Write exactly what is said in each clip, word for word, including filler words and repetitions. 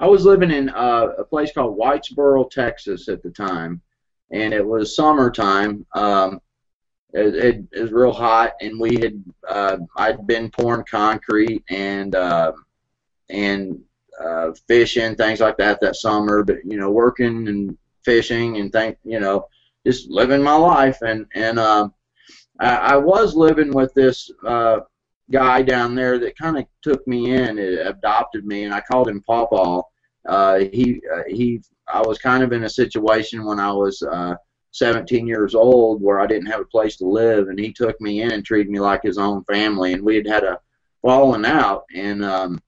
I was living in uh, a place called Whitesboro, Texas at the time, and it was summertime. Um, it, it, it was real hot, and we had uh, I'd been pouring concrete and uh, and uh, fishing, things like that that summer. But you know, working and fishing and things, you know, just living my life. And and uh, I, I was living with this uh, guy down there that kind of took me in, it adopted me, and I called him Pawpaw. Uh, he uh, he. I was kind of in a situation when I was uh, seventeen years old where I didn't have a place to live, and he took me in and treated me like his own family. And we had had a falling out, and um,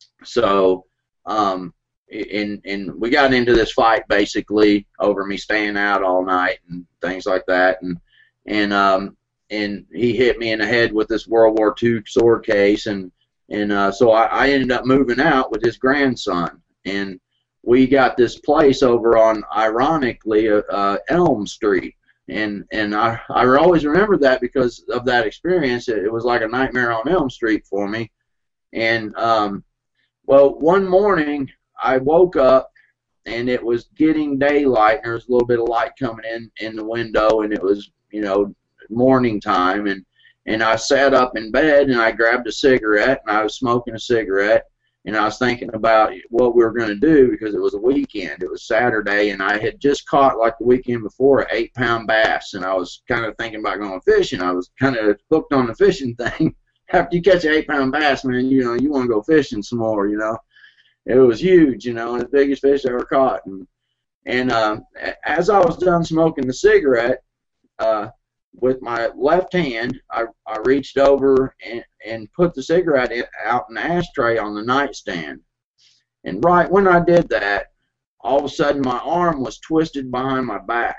so um, and and we got into this fight basically over me staying out all night and things like that, and and um, and he hit me in the head with this World War Two sword case, and and uh, so I, I ended up moving out with his grandson. And we got this place over on, ironically, uh, uh, Elm Street, and and I I always remember that because of that experience. It, it was like a nightmare on Elm Street for me. And um, well, one morning I woke up and it was getting daylight, and there was a little bit of light coming in in the window, and it was, you know, morning time, and and I sat up in bed and I grabbed a cigarette, and I was smoking a cigarette. And I was thinking about what we were going to do because it was a weekend. It was Saturday, and I had just caught, like the weekend before, an eight-pound bass. And I was kind of thinking about going fishing. I was kind of hooked on the fishing thing. After you catch an eight-pound bass, man, you know, you want to go fishing some more, you know. It was huge, you know, and the biggest fish I ever caught. And, and uh, as I was done smoking the cigarette, uh, with my left hand, I, I reached over and, and put the cigarette in, out in the ashtray on the nightstand. And right when I did that, all of a sudden my arm was twisted behind my back.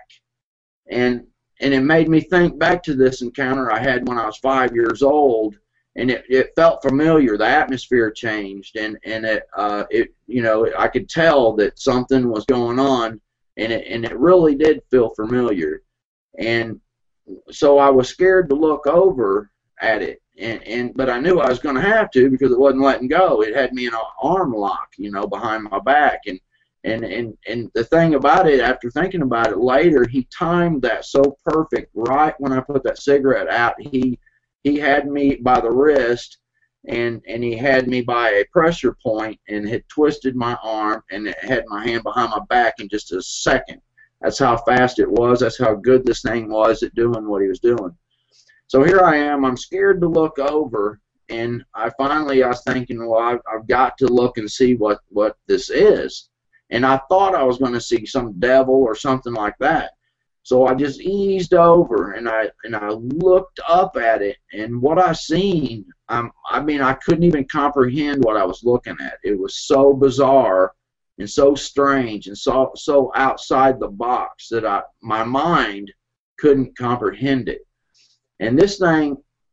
And and it made me think back to this encounter I had when I was five years old, and it, it felt familiar. The atmosphere changed, and, and it, uh, it, you know, I could tell that something was going on, and it, and it really did feel familiar. And so I was scared to look over at it, and, and but I knew I was going to have to because it wasn't letting go. It had me in an arm lock, you know, behind my back. And and and and the thing about it, after thinking about it later, he timed that so perfect. Right when I put that cigarette out, he he had me by the wrist, and and he had me by a pressure point, and had twisted my arm, and it had my hand behind my back in just a second. That's how fast it was. That's how good this thing was at doing what he was doing. So here I am. I'm scared to look over, and I finally I was thinking, well, I've, I've got to look and see what, what this is. And I thought I was going to see some devil or something like that. So I just eased over, and I and I looked up at it, and what I seen, um, I mean, I couldn't even comprehend what I was looking at. It was so bizarre and so strange and so so outside the box that I my mind couldn't comprehend it. And this thing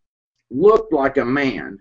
looked like a man,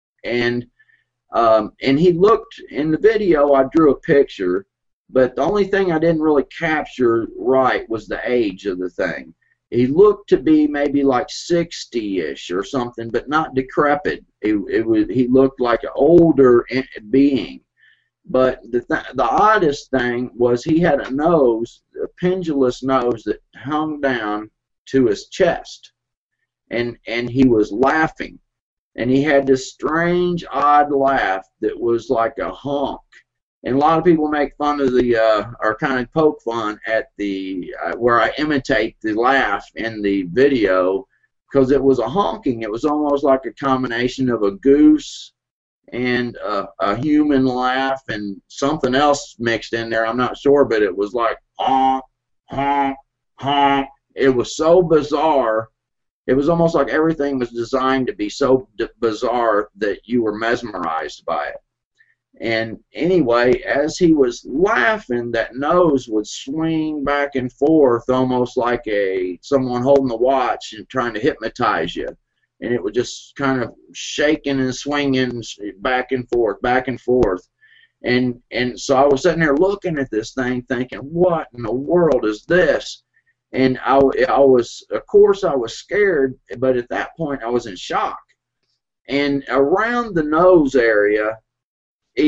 and um, and he looked in the video. I drew a picture, but the only thing I didn't really capture right was the age of the thing. He looked to be maybe like sixty-ish or something, but not decrepit. It, it was he looked like an older being. But the, th the oddest thing was he had a nose, a pendulous nose that hung down to his chest. And, and he was laughing. And he had this strange, odd laugh that was like a honk. And a lot of people make fun of the, uh, or kind of poke fun at the, uh, where I imitate the laugh in the video, because it was a honking. It was almost like a combination of a goose and a, a human laugh and something else mixed in there. I'm not sure, but it was like honk, honk, honk. It was so bizarre. It was almost like everything was designed to be so bizarre that you were mesmerized by it. And anyway, as he was laughing, that nose would swing back and forth almost like a someone holding a watch and trying to hypnotize you. And it was just kind of shaking and swinging back and forth, back and forth. And and so I was sitting there looking at this thing thinking, what in the world is this? And I, I was, of course, I was scared, but at that point I was in shock. And around the nose area, he,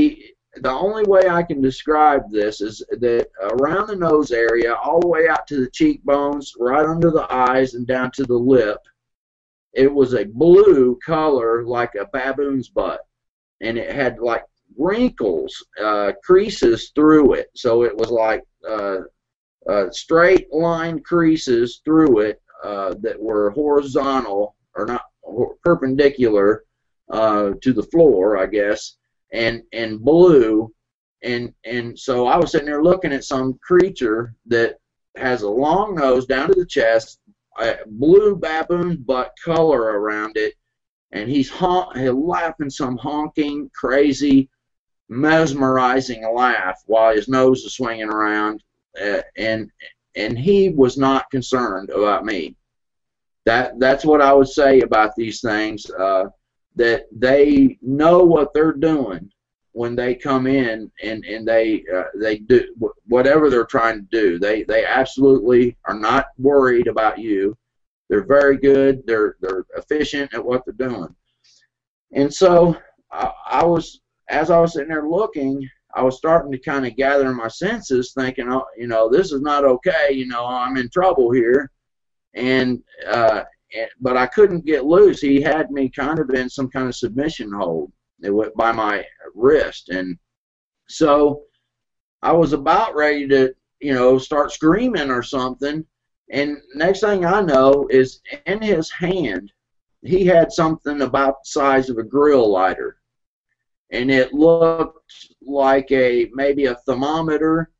the only way I can describe this is that around the nose area, all the way out to the cheekbones, right under the eyes, and down to the lip, it was a blue color like a baboon's butt. And it had like wrinkles, uh, creases through it. So it was like uh, uh, straight line creases through it uh, that were horizontal, or not perpendicular uh, to the floor, I guess. And and blue, and and so I was sitting there looking at some creature that has a long nose down to the chest, a blue baboon butt color around it, and he's hon he's laughing some honking, crazy, mesmerizing laugh while his nose is swinging around, uh, and and he was not concerned about me. That that's what I would say about these things. Uh, that they know what they're doing when they come in, and and they uh, they do whatever they're trying to do. They they absolutely are not worried about you. They're very good. They're they're efficient at what they're doing. And so I, I was, as I was sitting there looking, I was starting to kind of gather my senses, thinking, oh, you know, this is not okay. You know, I'm in trouble here, and uh, but I couldn't get loose. He had me kind of in some kind of submission hold by my wrist. And so I was about ready to, you know, start screaming or something. And next thing I know is in his hand, he had something about the size of a grill lighter. And it looked like a, maybe a thermometer,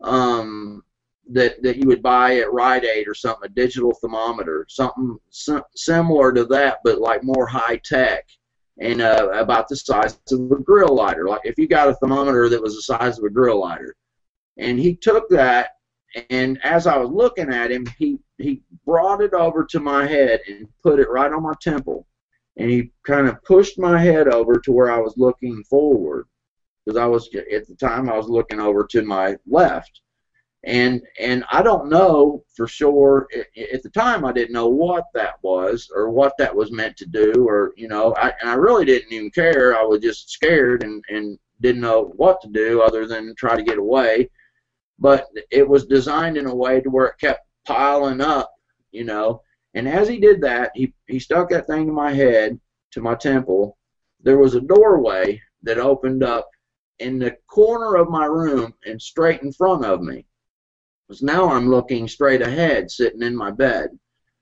um, that that you would buy at Rite Aid or something, a digital thermometer, something sim similar to that, but like more high tech, and uh, about the size of a grill lighter. Like if you got a thermometer that was the size of a grill lighter. And he took that, and as I was looking at him, he he brought it over to my head and put it right on my temple, and he kind of pushed my head over to where I was looking forward, because I was, at the time I was looking over to my left. And and I don't know for sure. At the time, I didn't know what that was or what that was meant to do, or you know, I, and I really didn't even care. I was just scared and and didn't know what to do other than try to get away. But it was designed in a way to where it kept piling up, you know. And as he did that, he he stuck that thing to my head, to my temple. There was a doorway that opened up in the corner of my room and straight in front of me. Because now I'm looking straight ahead, sitting in my bed.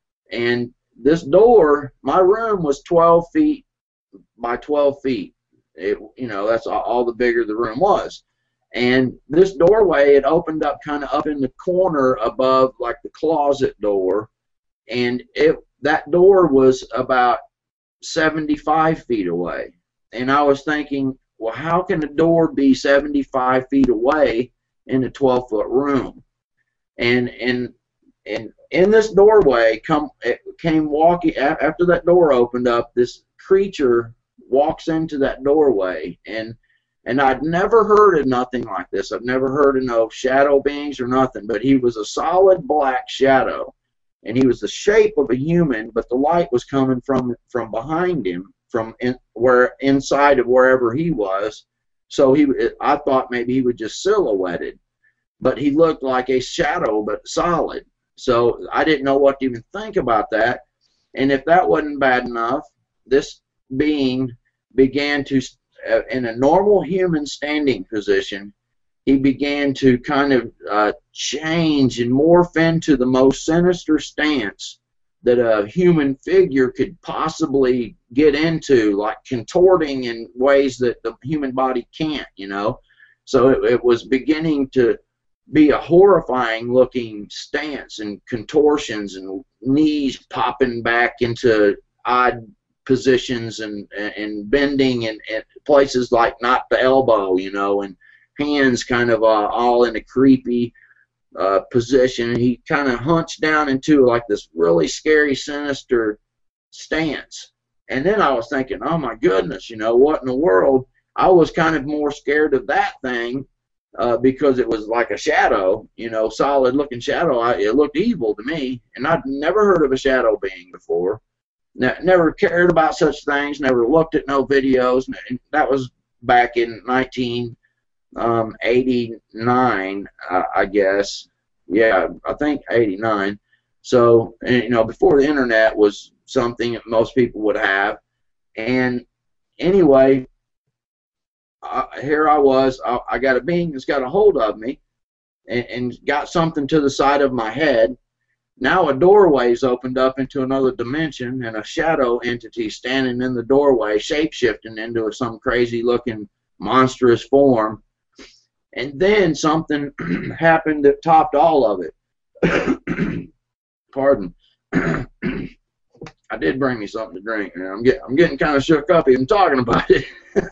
And this door, my room was twelve feet by twelve feet. It, you know, that's all, all the bigger the room was. And this doorway, it opened up kind of up in the corner above, like the closet door. And it that door was about seventy-five feet away. And I was thinking, well, how can a door be seventy-five feet away in a twelve foot room? And and and in this doorway, come it came walking after that door opened up. This creature walks into that doorway, and and I'd never heard of nothing like this. I've never heard of no shadow beings or nothing. But he was a solid black shadow, and he was the shape of a human, but the light was coming from from behind him, from in, where inside of wherever he was. So he, I thought maybe he was just silhouetted. But he looked like a shadow, but solid. So I didn't know what to even think about that. And if that wasn't bad enough, this being began to, uh, in a normal human standing position, he began to kind of uh, change and morph into the most sinister stance that a human figure could possibly get into, like contorting in ways that the human body can't, you know. So it, it was beginning to be a horrifying looking stance, and contortions and knees popping back into odd positions, and and bending and, and places like not the elbow, you know, and hands kind of uh, all in a creepy uh, position. And he kind of hunched down into like this really scary, sinister stance. And then I was thinking, oh my goodness, you know, what in the world? I was kind of more scared of that thing. Uh, because it was like a shadow, you know, solid looking shadow. I, it looked evil to me, and I'd never heard of a shadow being before. Ne never cared about such things, never looked at no videos. And that was back in nineteen um, eighty-nine, uh, I guess. Yeah, I think eighty-nine. So, and, you know, before the internet was something that most people would have. And anyway, uh, here I was. I, I got a being that's got a hold of me and, and got something to the side of my head. Now a doorway's opened up into another dimension, and a shadow entity standing in the doorway, shape-shifting into some crazy-looking monstrous form. And then something happened that topped all of it. Pardon. I did bring me something to drink, and I'm getting I'm getting kind of shook up even talking about it.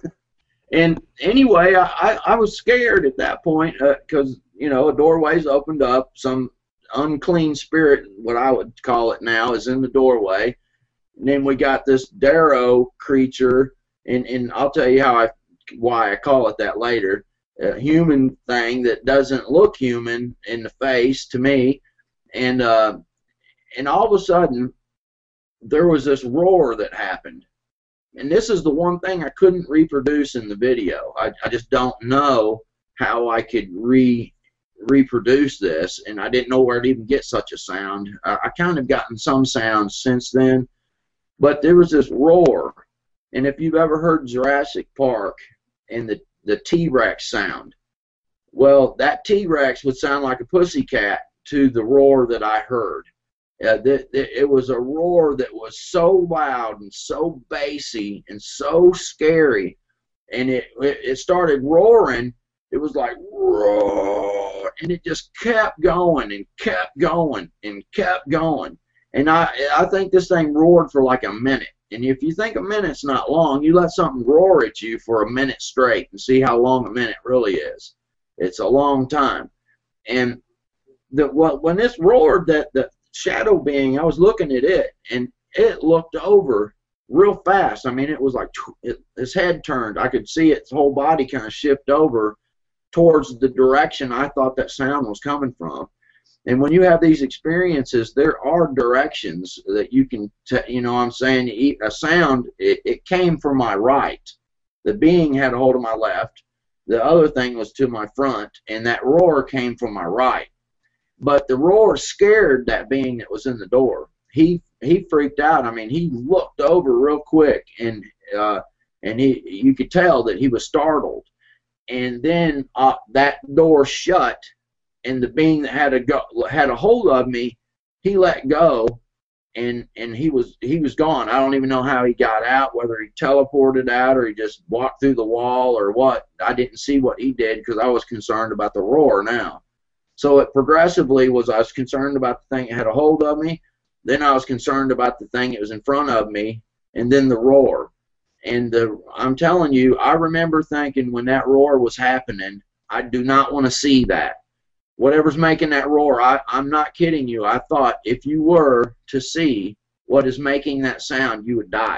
And anyway, I, I, I was scared at that point because uh, you know, a doorway's opened up. Some unclean spirit, what I would call it now, is in the doorway. And then we got this Darrow creature, and, and I'll tell you how I why I call it that later. A human thing that doesn't look human in the face to me, and uh, and all of a sudden there was this roar that happened. And this is the one thing I couldn't reproduce in the video. I, I just don't know how I could re reproduce this, and I didn't know where to even get such a sound. I, I kind of gotten some sounds since then, but there was this roar. And if you've ever heard Jurassic Park and the, the T-Rex sound, well, that T-Rex would sound like a pussycat to the roar that I heard. Uh, th th it was a roar that was so loud and so bassy and so scary, and it, it, it started roaring. It was like roar, and it just kept going and kept going and kept going. And I, I think this thing roared for like a minute. And if you think a minute's not long, you let something roar at you for a minute straight and see how long a minute really is. It's a long time. And the, when this roared, that the shadow being, I was looking at it, and it looked over real fast. I mean, it was like it, his head turned. I could see its whole body kind of shift over towards the direction I thought that sound was coming from. And when you have these experiences, there are directions that you can, t you know what I'm saying, a sound, it, it came from my right. The being had a hold of my left. The other thing was to my front, and that roar came from my right. But the roar scared that being that was in the door. He he freaked out. I mean, he looked over real quick, and uh, and he you could tell that he was startled. And then uh, that door shut, and the being that had a go, had a hold of me, he let go, and and he was he was gone. I don't even know how he got out, whether he teleported out or he just walked through the wall or what. I didn't see what he did because I was concerned about the roar now. So it progressively was, I was concerned about the thing that had a hold of me, then I was concerned about the thing that was in front of me, and then the roar. And the, I'm telling you, I remember thinking when that roar was happening, I do not want to see that. Whatever's making that roar, I, I'm not kidding you. I thought if you were to see what is making that sound, you would die.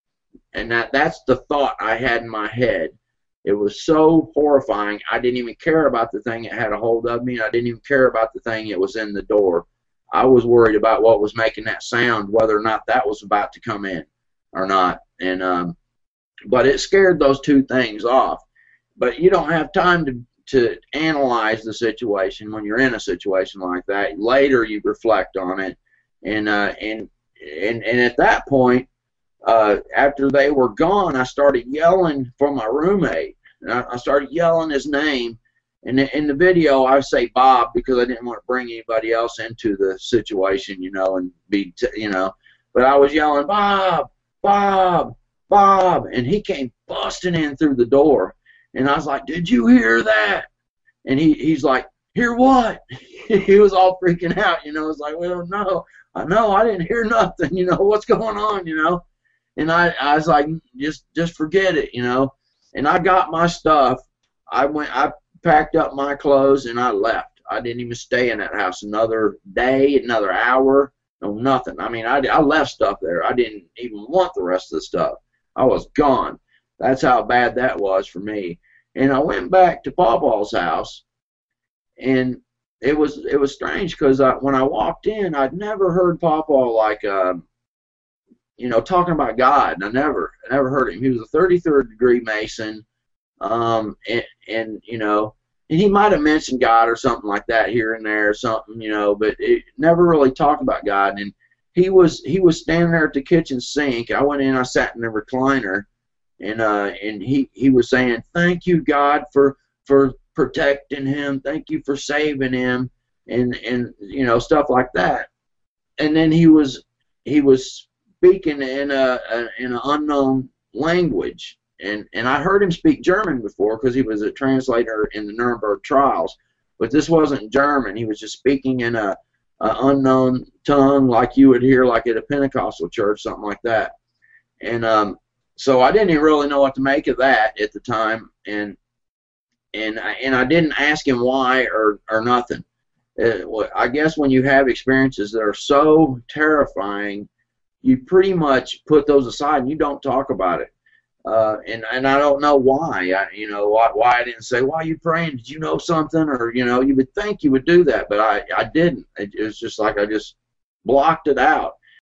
And that, that's the thought I had in my head. It was so horrifying. I didn't even care about the thing that had a hold of me. I didn't even care about the thing that was in the door. I was worried about what was making that sound, whether or not that was about to come in or not. And um, but it scared those two things off. But you don't have time to to analyze the situation when you're in a situation like that. Later, you reflect on it, and uh, and and and at that point, uh, after they were gone, I started yelling for my roommate. And I, I started yelling his name. And in the video, I say Bob because I didn't want to bring anybody else into the situation, you know, and be, t you know. But I was yelling, Bob, Bob, Bob, and he came busting in through the door. And I was like, did you hear that? And he, he's like, hear what? He was all freaking out, you know. It's like, well, no, I know, I didn't hear nothing, you know. What's going on, you know? And I, I was like, just, just forget it, you know. And I got my stuff. I went, I packed up my clothes, and I left. I didn't even stay in that house another day, another hour, no nothing. I mean, I, I left stuff there. I didn't even want the rest of the stuff. I was gone. That's how bad that was for me. And I went back to Pawpaw's house, and it was it was strange because I, when I walked in, I'd never heard Pawpaw like, uh, you know, talking about God. I never, I never heard him. He was a thirty-third degree Mason. um, and, and you know, and he might have mentioned God or something like that here and there or something, you know, but it never really talked about God. And he was he was standing there at the kitchen sink. I went in, I sat in the recliner, and uh, and he he was saying, "Thank you, God, for for protecting him. Thank you for saving him," and and you know, stuff like that. And then he was he was speaking in a, a in an unknown language, and and I heard him speak German before because he was a translator in the Nuremberg trials, but this wasn't German. He was just speaking in a, a unknown tongue like you would hear like at a Pentecostal church, something like that. And um, so I didn't even really know what to make of that at the time, and and I, and I didn't ask him why or or nothing. Uh, well, I guess when you have experiences that are so terrifying, you pretty much put those aside and you don't talk about it. Uh, and and I don't know why. I, you know why, why I didn't say, "Why are you praying? Did you know something?" Or you know, you would think you would do that, but I I didn't. It, it was just like I just blocked it out.